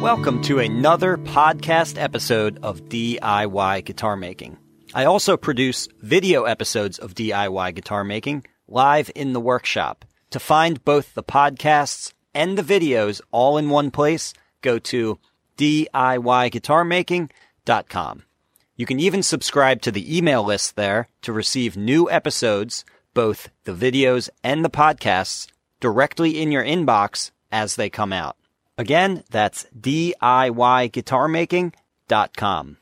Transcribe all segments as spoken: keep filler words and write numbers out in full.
Welcome to another podcast episode of D I Y Guitar Making. I also produce video episodes of D I Y guitar making live in the workshop. To find both the podcasts and the videos all in one place, go to D I Y guitar making dot com. You can even subscribe to the email list there to receive new episodes, both the videos and the podcasts, directly in your inbox as they come out. Again, that's D I Y guitar making dot com.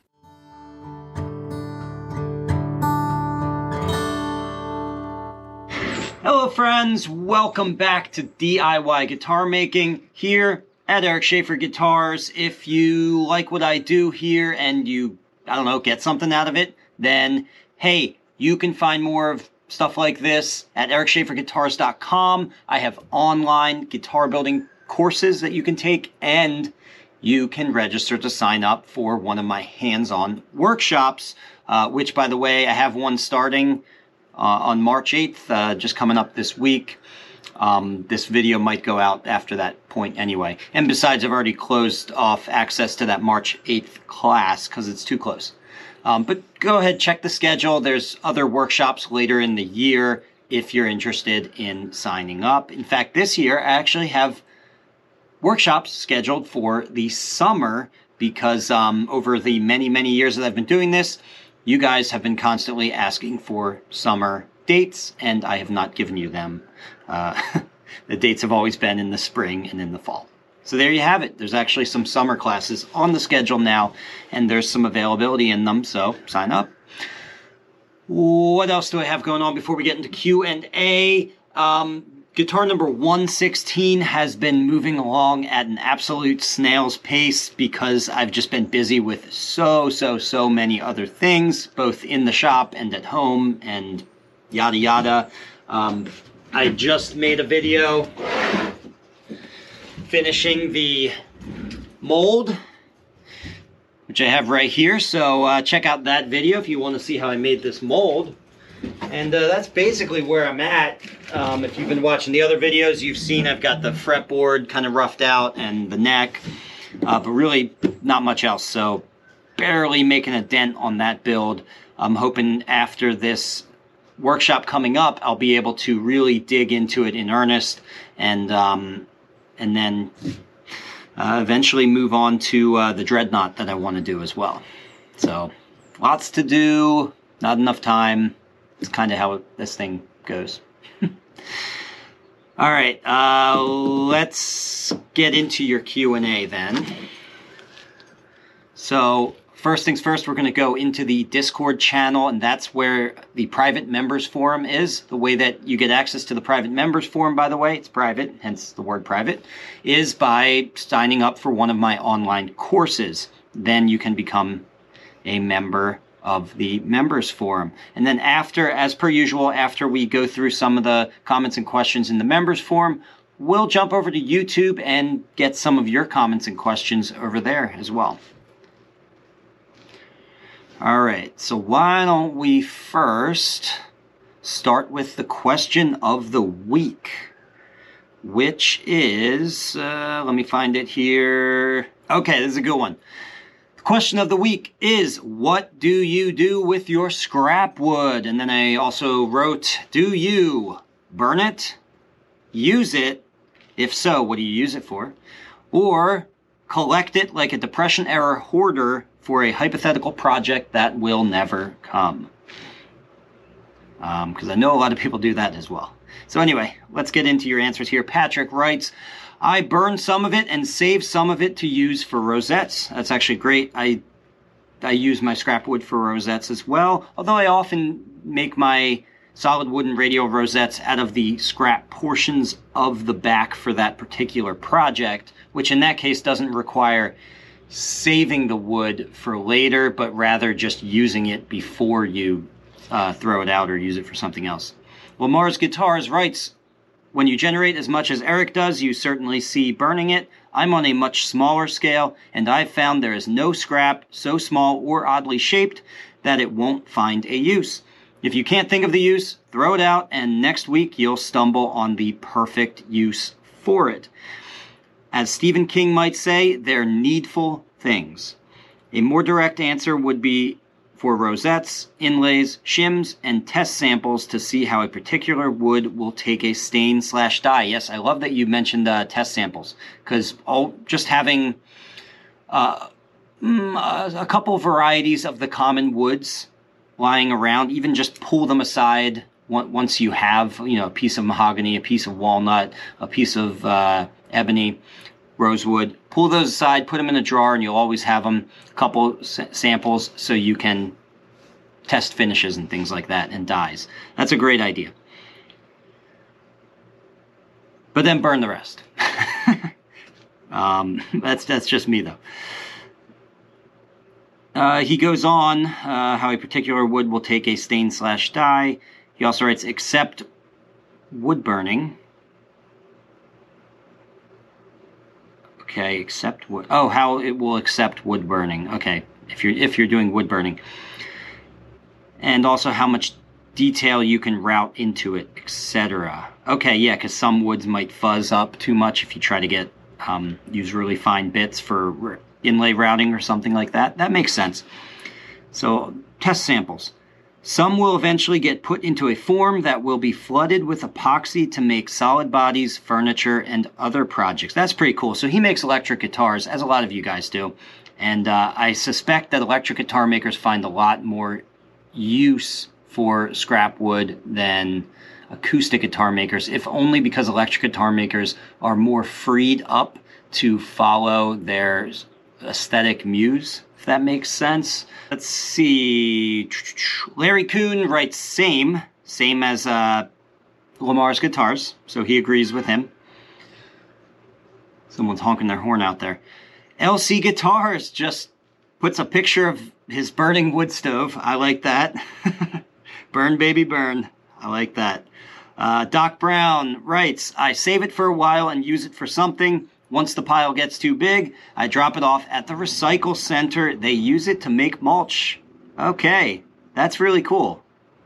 Hello friends, welcome back to D I Y Guitar Making here at Eric Schaefer Guitars. If you like what I do here and you, I don't know, get something out of it, then hey, you can find more of stuff like this at eric schaefer guitars dot com. I have online guitar building courses that you can take, and you can register to sign up for one of my hands-on workshops, uh, which, by the way, I have one starting uh, on March eighth, uh, just coming up this week. Um, this video might go out after that point anyway. And besides, I've already closed off access to that March eighth class because it's too close. Um, but go ahead, check the schedule. There's other workshops later in the year if you're interested in signing up. In fact, this year I actually have workshops scheduled for the summer because um, over the many, many years that I've been doing this, you guys have been constantly asking for summer dates, and I have not given you them. Uh, the dates have always been in the spring and in the fall. So there you have it. There's actually some summer classes on the schedule now, and there's some availability in them, so sign up. What else do I have going on before we get into Q and A? Um... Guitar number one sixteen has been moving along at an absolute snail's pace because I've just been busy with so, so, so many other things, both in the shop and at home and yada, yada. Um, I just made a video finishing the mold, which I have right here. So uh, check out that video if you want to see how I made this mold. And uh, that's basically where I'm at. Um, if you've been watching the other videos, you've seen I've got the fretboard kind of roughed out and the neck, uh, but really not much else. So barely making a dent on that build. I'm hoping after this workshop coming up, I'll be able to really dig into it in earnest and um, and then uh, eventually move on to uh, the Dreadnought that I want to do as well. So lots to do, not enough time. It's kind of how this thing goes. All right, uh, let's get into your Q and A then. So first things first, we're going to go into the Discord channel, and that's where the private members forum is. The way that you get access to the private members forum, by the way, it's private, hence the word private, is by signing up for one of my online courses. Then you can become a member of the members forum. And then after, as per usual, after we go through some of the comments and questions in the members forum, we'll jump over to YouTube and get some of your comments and questions over there as well. All right, so why don't we first start with the question of the week, which is, uh, let me find it here. Okay, this is a good one. Question of the week is, what do you do with your scrap wood? And then I also wrote, do you burn it, use it? If so, what do you use it for? Or collect it like a Depression-era hoarder for a hypothetical project that will never come? Because um, I know a lot of people do that as well. So anyway, let's get into your answers here. Patrick writes, I burn some of it and save some of it to use for rosettes. That's actually great. I I use my scrap wood for rosettes as well, although I often make my solid wooden radial rosettes out of the scrap portions of the back for that particular project, which in that case doesn't require saving the wood for later, but rather just using it before you uh, throw it out or use it for something else. Lamar's Guitars writes, when you generate as much as Eric does, you certainly see burning it. I'm on a much smaller scale, and I've found there is no scrap so small or oddly shaped that it won't find a use. If you can't think of the use, throw it out, and next week you'll stumble on the perfect use for it. As Stephen King might say, they're needful things. A more direct answer would be for rosettes, inlays, shims, and test samples to see how a particular wood will take a stain slash dye. Yes, I love that you mentioned uh, test samples, because just having uh, mm, a couple varieties of the common woods lying around, even just pull them aside once you have, you know, a piece of mahogany, a piece of walnut, a piece of uh, ebony, rosewood, pull those aside, put them in a drawer, and you'll always have them, a couple s- samples, so you can test finishes and things like that, and dyes. That's a great idea. But then burn the rest. um, that's that's just me, though. Uh, he goes on uh, how a particular wood will take a stain slash dye. He also writes, except wood burning. Okay, accept wood. Oh, how it will accept wood burning. Okay, if you're if you're doing wood burning, and also how much detail you can route into it, et cetera. Okay, yeah, because some woods might fuzz up too much if you try to get um, use really fine bits for inlay routing or something like that. That makes sense. So test samples. Some will eventually get put into a form that will be flooded with epoxy to make solid bodies, furniture, and other projects. That's pretty cool. So he makes electric guitars, as a lot of you guys do. And uh, I suspect that electric guitar makers find a lot more use for scrap wood than acoustic guitar makers, if only because electric guitar makers are more freed up to follow their aesthetic muse, if that makes sense. Let's see. Larry Kuhn writes same, same as uh, Lamar's guitars, so he agrees with him. Someone's honking their horn out there. L C Guitars just puts a picture of his burning wood stove. I like that. Burn, baby, burn. I like that. Uh, Doc Brown writes, I save it for a while and use it for something. Once the pile gets too big, I drop it off at the recycle center. They use it to make mulch. Okay, that's really cool.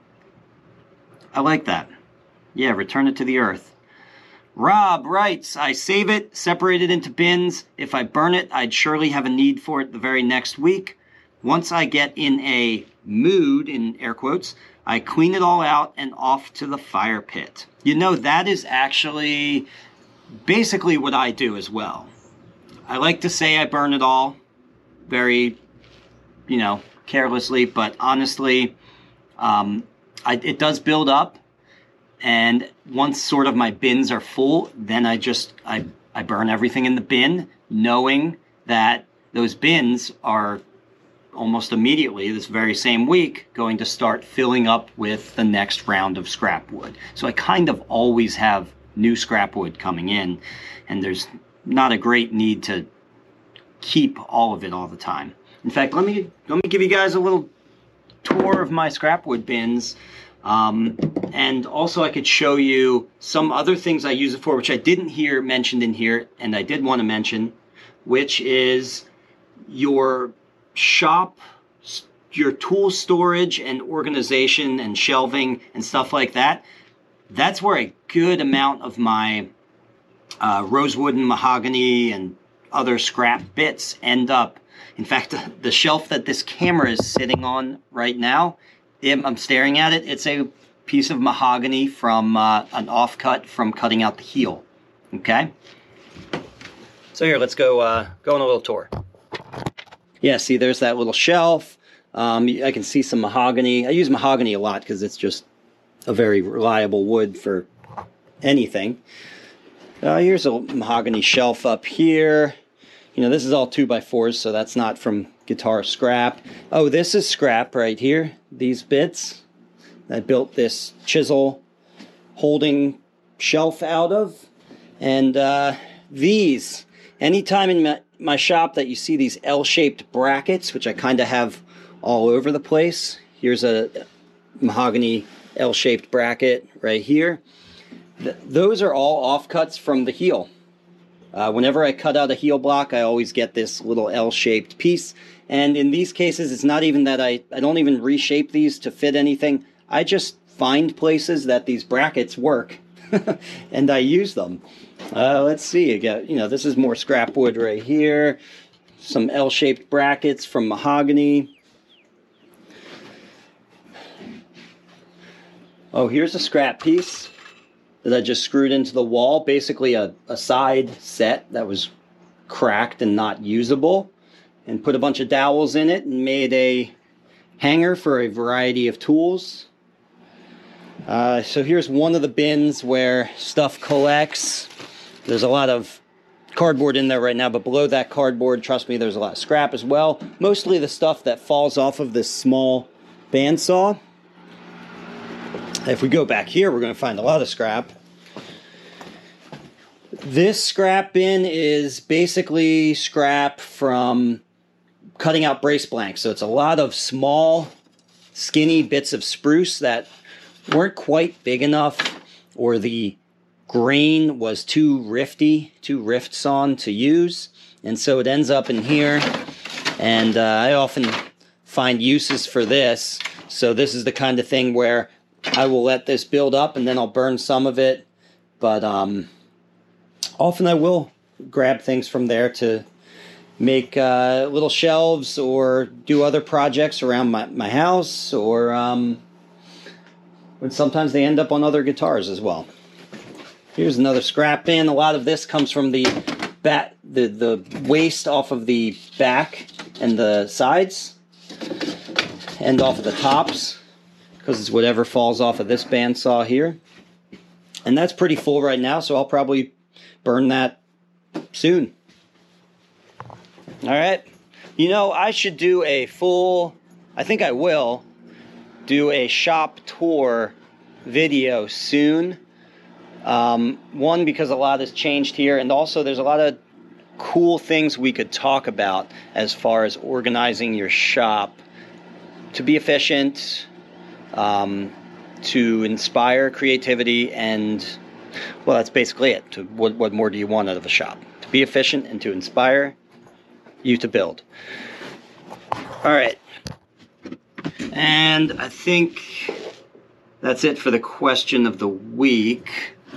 I like that. Yeah, return it to the earth. Rob writes, I save it, separate it into bins. If I burn it, I'd surely have a need for it the very next week. Once I get in a mood, in air quotes, I clean it all out and off to the fire pit. You know, that is actually basically what I do as well. I like to say I burn it all very, you know, carelessly, but honestly, um, I, it does build up. And once sort of my bins are full, then I just, I, I burn everything in the bin, knowing that those bins are almost immediately, this very same week, going to start filling up with the next round of scrap wood. So I kind of always have new scrap wood coming in, and there's not a great need to keep all of it all the time. In fact, let me let me give you guys a little tour of my scrap wood bins. Um, and also I could show you some other things I use it for, which I didn't hear mentioned in here, and I did want to mention, which is your shop, your tool storage and organization and shelving and stuff like that. That's where a good amount of my uh, rosewood and mahogany and other scrap bits end up. In fact, the, the shelf that this camera is sitting on right now, I'm staring at it, it's a piece of mahogany from uh, an offcut from cutting out the heel. Okay? So here, let's go, uh, go on a little tour. Yeah, see, there's that little shelf. Um, I can see some mahogany. I use mahogany a lot because it's just a very reliable wood for anything. Uh, here's a mahogany shelf up here. You know, this is all two by fours, so that's not from guitar scrap. Oh, this is scrap right here. These bits. I built this chisel holding shelf out of. And uh, these. Anytime in my, my shop that you see these L-shaped brackets, which I kind of have all over the place. Here's a mahogany L-shaped bracket right here. Th those are all offcuts from the heel. Uh, whenever I cut out a heel block, I always get this little L-shaped piece. And in these cases, it's not even that I, I don't even reshape these to fit anything. I just find places that these brackets work. and I use them. Uh, let's see, I got, you know, this is more scrap wood right here. Some L-shaped brackets from mahogany. Oh, here's a scrap piece that I just screwed into the wall. Basically a, a side set that was cracked and not usable. And put a bunch of dowels in it and made a hanger for a variety of tools. Uh, so here's one of the bins where stuff collects. There's a lot of cardboard in there right now, but below that cardboard, trust me, there's a lot of scrap as well. Mostly the stuff that falls off of this small bandsaw. If we go back here, we're going to find a lot of scrap. This scrap bin is basically scrap from cutting out brace blanks. So it's a lot of small, skinny bits of spruce that weren't quite big enough, or the grain was too rifty, too rift sawn to use. And so it ends up in here. And uh, I often find uses for this. So this is the kind of thing where I will let this build up and then I'll burn some of it. But um, often I will grab things from there to make uh, little shelves or do other projects around my, my house, or um, when sometimes they end up on other guitars as well. Here's another scrap bin. A lot of this comes from the bat, the, the waste off of the back and the sides and off of the tops, because it's whatever falls off of this bandsaw here. And that's pretty full right now, so I'll probably burn that soon. All right. You know, I should do a full, I think I will, do a shop tour video soon. Um, one, because a lot has changed here, and also there's a lot of cool things we could talk about as far as organizing your shop to be efficient, um, to inspire creativity, and, well, that's basically it. To, what, what more do you want out of a shop? To be efficient and to inspire you to build. All right. And I think that's it for the question of the week.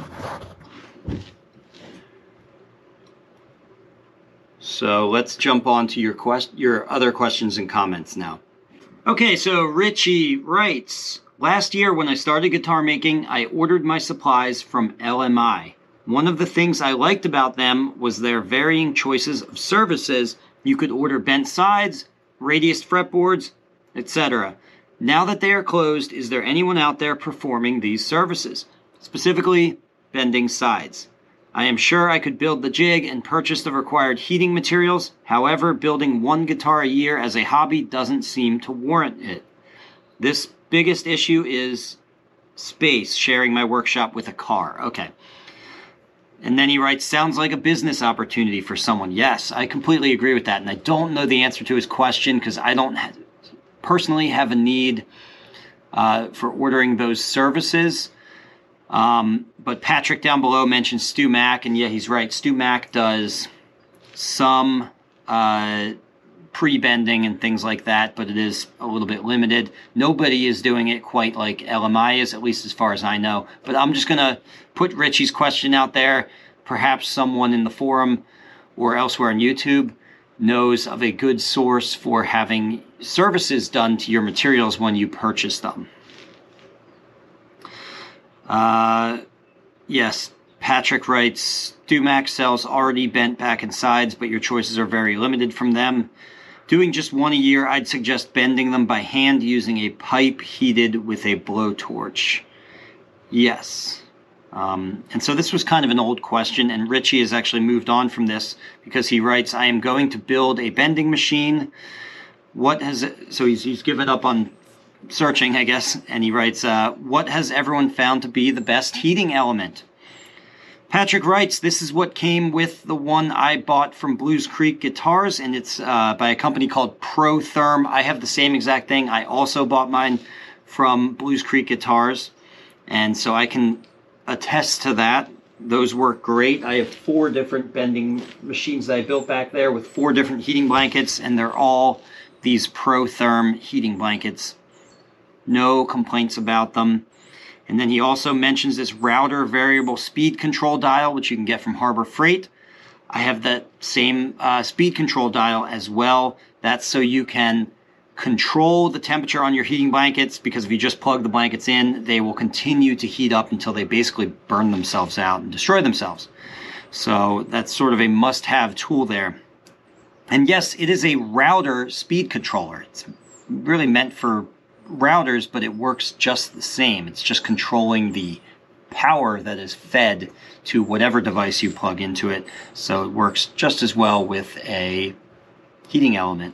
So let's jump on to your quest your other questions and comments now. Okay, so Richie writes, last year when I started guitar making, I ordered my supplies from L M I. One of the things I liked about them was their varying choices of services. You could order bent sides, radiused fretboards, et cetera. Now that they are closed, is there anyone out there performing these services? Specifically, bending sides. I am sure I could build the jig and purchase the required heating materials. However, building one guitar a year as a hobby doesn't seem to warrant it. This biggest issue is space, sharing my workshop with a car. Okay. And then he writes, sounds like a business opportunity for someone. Yes, I completely agree with that. And I don't know the answer to his question because I don't ha- personally have a need uh, for ordering those services. Um, but Patrick down below mentioned Stu Mack, and yeah, he's right. Stu Mack does some uh, pre-bending and things like that, but it is a little bit limited. Nobody is doing it quite like L M I is, at least as far as I know. But I'm just going to put Richie's question out there. Perhaps someone in the forum or elsewhere on YouTube knows of a good source for having services done to your materials when you purchase them. Uh, yes, Patrick writes, Stu Mack sells already bent back and sides, but your choices are very limited from them. Doing just one a year, I'd suggest bending them by hand using a pipe heated with a blowtorch. Yes. Um, and so this was kind of an old question, and Richie has actually moved on from this because he writes, I am going to build a bending machine. What has it, so he's, he's given up on searching, I guess, and he writes, uh, what has everyone found to be the best heating element? Patrick writes, this is what came with the one I bought from Blues Creek Guitars, and it's uh, by a company called ProTherm. I have the same exact thing. I also bought mine from Blues Creek Guitars, and so I can attest to that. Those work great. I have four different bending machines that I built back there with four different heating blankets, and they're all these ProTherm heating blankets. No complaints about them. And then he also mentions this router variable speed control dial, which you can get from Harbor Freight. I have that same uh, speed control dial as well. That's so you can control the temperature on your heating blankets, because if you just plug the blankets in, they will continue to heat up until they basically burn themselves out and destroy themselves. So that's sort of a must-have tool there. And yes, it is a router speed controller. It's really meant for routers, but it works just the same. It's just controlling the power that is fed to whatever device you plug into it. So it works just as well with a heating element.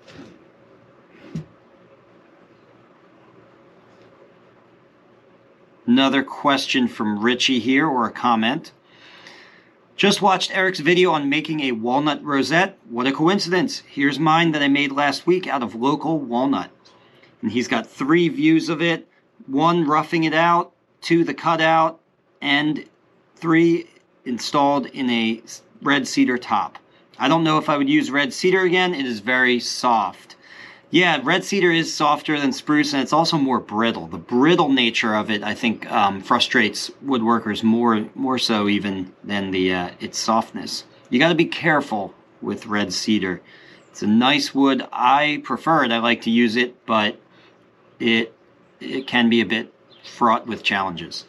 Another question from Richie here, or a comment. Just watched Eric's video on making a walnut rosette. What a coincidence. Here's mine that I made last week out of local walnut. And he's got three views of it. One, roughing it out. Two, the cutout. And three, installed in a red cedar top. I don't know if I would use red cedar again. It is very soft. Yeah, red cedar is softer than spruce, and it's also more brittle. The brittle nature of it, I think, um, frustrates woodworkers more more so even than the uh, its softness. You got to be careful with red cedar. It's a nice wood. I prefer it. I like to use it, but it it can be a bit fraught with challenges.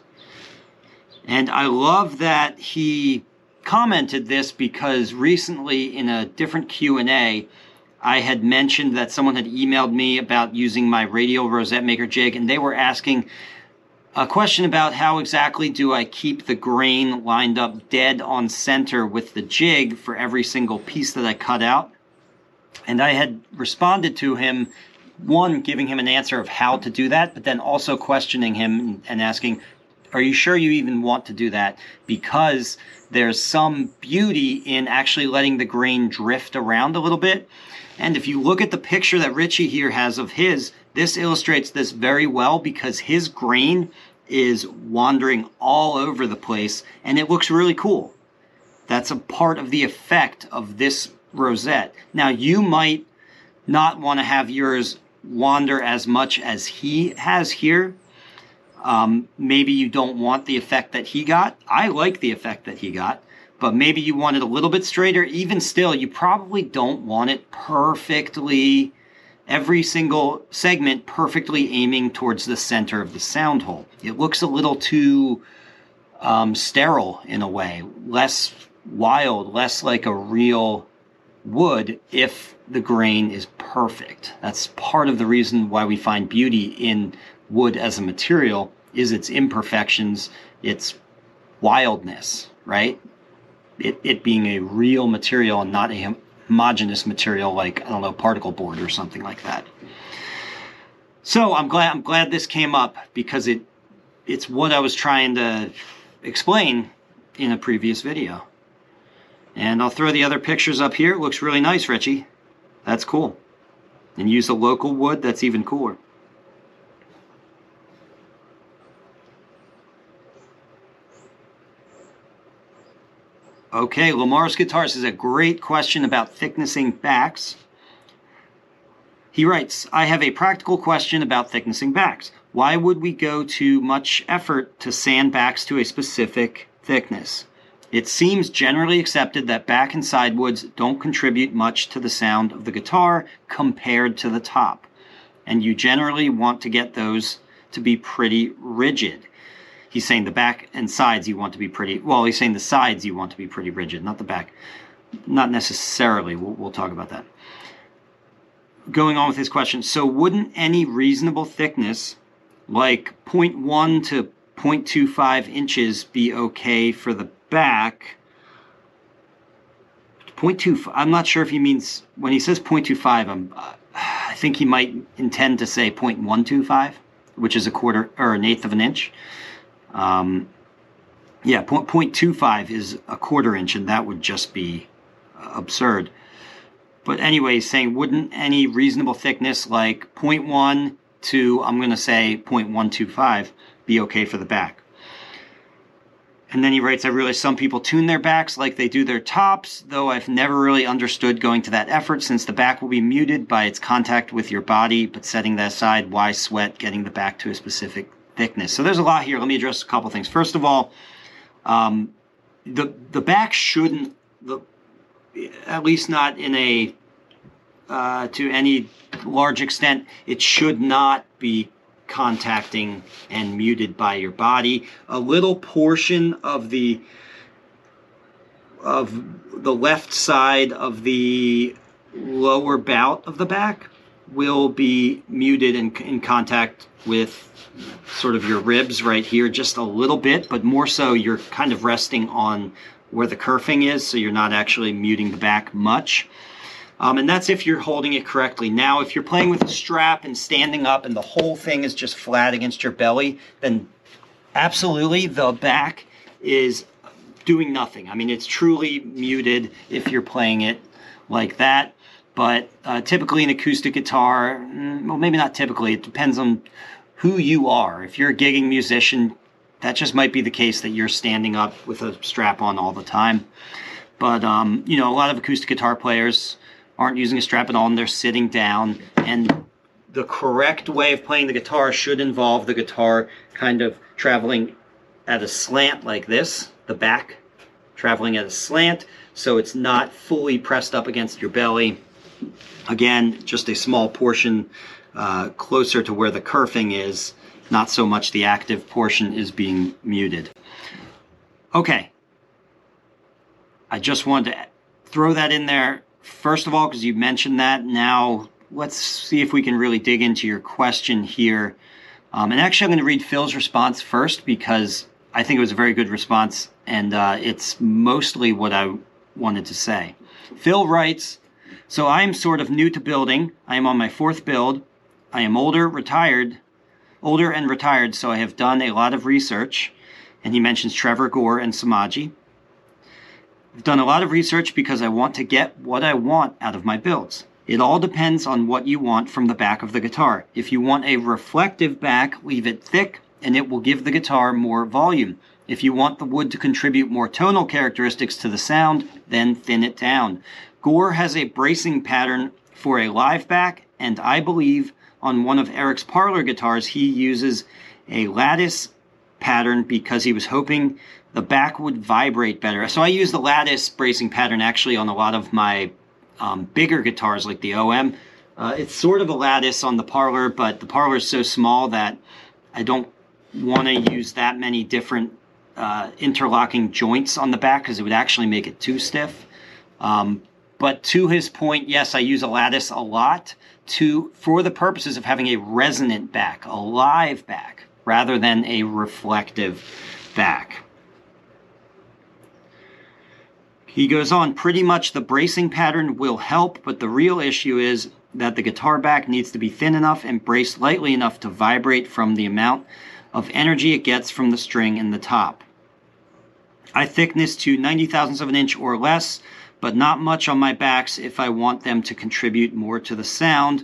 And I love that he commented this, because recently in a different Q and A, I had mentioned that someone had emailed me about using my radial rosette maker jig, and they were asking a question about how exactly do I keep the grain lined up dead on center with the jig for every single piece that I cut out. And I had responded to him, one, giving him an answer of how to do that, but then also questioning him and asking, are you sure you even want to do that? Because there's some beauty in actually letting the grain drift around a little bit. And if you look at the picture that Richie here has of his, this illustrates this very well, because his grain is wandering all over the place and it looks really cool. That's a part of the effect of this rosette. Now, you might not want to have yours wander as much as he has here. Um, maybe you don't want the effect that he got. I like the effect that he got. But maybe you want it a little bit straighter. Even still, you probably don't want it perfectly, every single segment perfectly aiming towards the center of the sound hole. It looks a little too um, sterile in a way, less wild, less like a real wood if the grain is perfect. That's part of the reason why we find beauty in wood as a material, is its imperfections, its wildness, right? It, it being a real material and not a homogeneous material like, I don't know, particle board or something like that. So I'm glad I'm glad this came up, because it it's what I was trying to explain in a previous video. And I'll throw the other pictures up here. It looks really nice, Richie. That's cool. And use a local wood, that's even cooler. Okay, Lamar's Guitars is a great question about thicknessing backs. He writes, I have a practical question about thicknessing backs. Why would we go to much effort to sand backs to a specific thickness? It seems generally accepted that back and side woods don't contribute much to the sound of the guitar compared to the top, and you generally want to get those to be pretty rigid. He's saying the back and sides you want to be pretty, well, he's saying the sides you want to be pretty rigid, not the back. Not necessarily. We'll, we'll talk about that. Going on with his question. So wouldn't any reasonable thickness, like zero point one to zero point two five inches, be okay for the back? zero point two five, I'm not sure if he means, when he says zero point two five, I'm, uh, I think he might intend to say zero point one two five, which is a quarter or an eighth of an inch. Um, yeah, zero point two five is a quarter inch, and that would just be uh, absurd. But anyway, he's saying, wouldn't any reasonable thickness like zero point one to, I'm going to say zero point one two five, be okay for the back? And then he writes, I realize some people tune their backs like they do their tops, though I've never really understood going to that effort, since the back will be muted by its contact with your body, but setting that aside, why sweat getting the back to a specific thickness. So there's a lot here. Let me address a couple things. First of all, um, the the back shouldn't, the, at least not in a uh, to any large extent, it should not be contacting and muted by your body. A little portion of the of the left side of the lower bout of the back will be muted in, in contact with sort of your ribs right here just a little bit, but more so you're kind of resting on where the kerfing is, so you're not actually muting the back much. Um, and that's if you're holding it correctly. Now, if you're playing with a strap and standing up and the whole thing is just flat against your belly, then absolutely the back is doing nothing. I mean, it's truly muted if you're playing it like that. But uh, typically an acoustic guitar, well, maybe not typically, it depends on who you are. If you're a gigging musician, that just might be the case that you're standing up with a strap on all the time. But, um, you know, a lot of acoustic guitar players aren't using a strap at all and they're sitting down. And the correct way of playing the guitar should involve the guitar kind of traveling at a slant like this, the back traveling at a slant, so it's not fully pressed up against your belly. Again, just a small portion uh, closer to where the kerfing is, not so much the active portion is being muted. Okay, I just wanted to throw that in there, first of all, because you mentioned that. Now, let's see if we can really dig into your question here. Um, and actually, I'm going to read Phil's response first, because I think it was a very good response, and uh, it's mostly what I wanted to say. Phil writes, so I am sort of new to building. I am on my fourth build. I am older, retired, older and retired, so I have done a lot of research. And he mentions Trevor Gore and Samaji. I've done a lot of research because I want to get what I want out of my builds. It all depends on what you want from the back of the guitar. If you want a reflective back, leave it thick, and it will give the guitar more volume. If you want the wood to contribute more tonal characteristics to the sound, then thin it down. Gore has a bracing pattern for a live back, and I believe on one of Eric's parlor guitars he uses a lattice pattern because he was hoping the back would vibrate better. So I use the lattice bracing pattern actually on a lot of my um, bigger guitars like the O M. Uh, it's sort of a lattice on the parlor, but the parlor is so small that I don't want to use that many different uh, interlocking joints on the back because it would actually make it too stiff. Um, but to his point, yes, I use a lattice a lot to for the purposes of having a resonant back, a live back, rather than a reflective back. He goes on, pretty much the bracing pattern will help, but the real issue is that the guitar back needs to be thin enough and braced lightly enough to vibrate from the amount of energy it gets from the string in the top. I thickness to ninety thousandths of an inch or less, but not much on my backs if I want them to contribute more to the sound.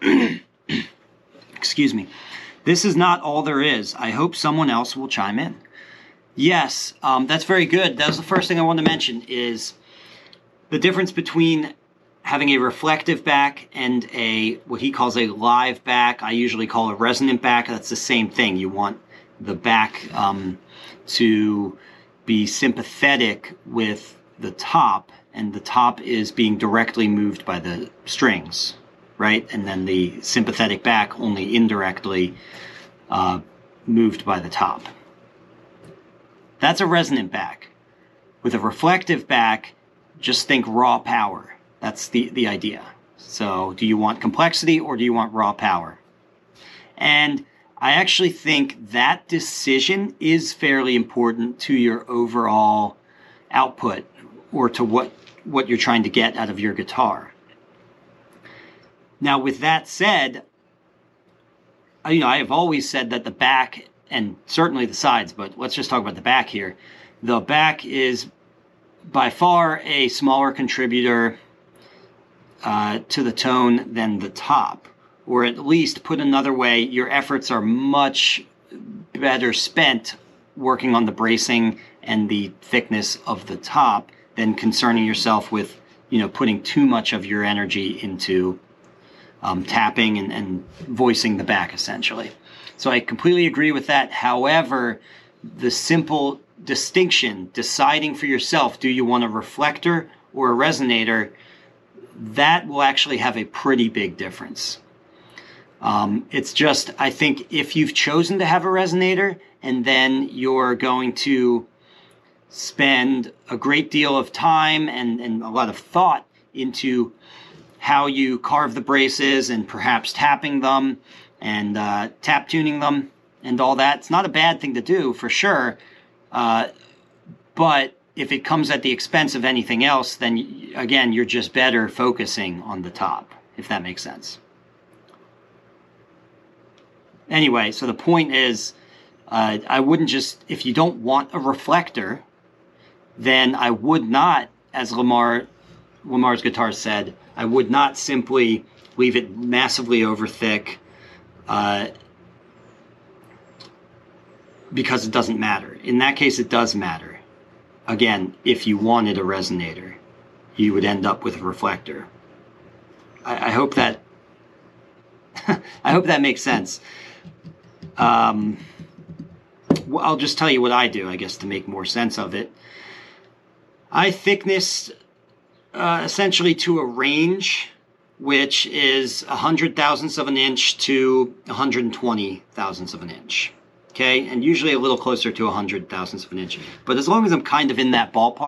Excuse me. This is not all there is. I hope someone else will chime in. Yes, um, that's very good. That was the first thing I wanted to mention is the difference between having a reflective back and a what he calls a live back. I usually call a resonant back. That's the same thing. You want the back um, to be sympathetic with the top, and the top is being directly moved by the strings, right? And then the sympathetic back only indirectly uh, moved by the top. That's a resonant back. With a reflective back, just think raw power. That's the, the idea. So do you want complexity or do you want raw power? And I actually think that decision is fairly important to your overall output or to what, what you're trying to get out of your guitar. Now, with that said, you know, I have always said that the back, and certainly the sides, but let's just talk about the back here. The back is by far a smaller contributor uh, to the tone than the top. Or at least, put another way, your efforts are much better spent working on the bracing and the thickness of the top than concerning yourself with, you know, putting too much of your energy into um, tapping and, and voicing the back, essentially. So I completely agree with that. However, the simple distinction, deciding for yourself, do you want a reflector or a resonator, that will actually have a pretty big difference. Um, it's just, I think if you've chosen to have a resonator and then you're going to spend a great deal of time and, and a lot of thought into how you carve the braces and perhaps tapping them and uh, tap tuning them and all that, it's not a bad thing to do for sure. Uh, but if it comes at the expense of anything else, then again, you're just better focusing on the top, if that makes sense. Anyway, so the point is, uh, I wouldn't just, if you don't want a reflector, then I would not, as Lamar, Lamar's Guitars said, I would not simply leave it massively over thick, uh, because it doesn't matter. In that case, it does matter. Again, if you wanted a resonator, you would end up with a reflector. I, I hope that I hope that makes sense. Um, well, I'll just tell you what I do, I guess, to make more sense of it. I thickness uh, essentially to a range, which is one hundred thousandths of an inch to one hundred twenty thousandths of an inch. Okay, and usually a little closer to one hundred thousandths of an inch. But as long as I'm kind of in that ballpark,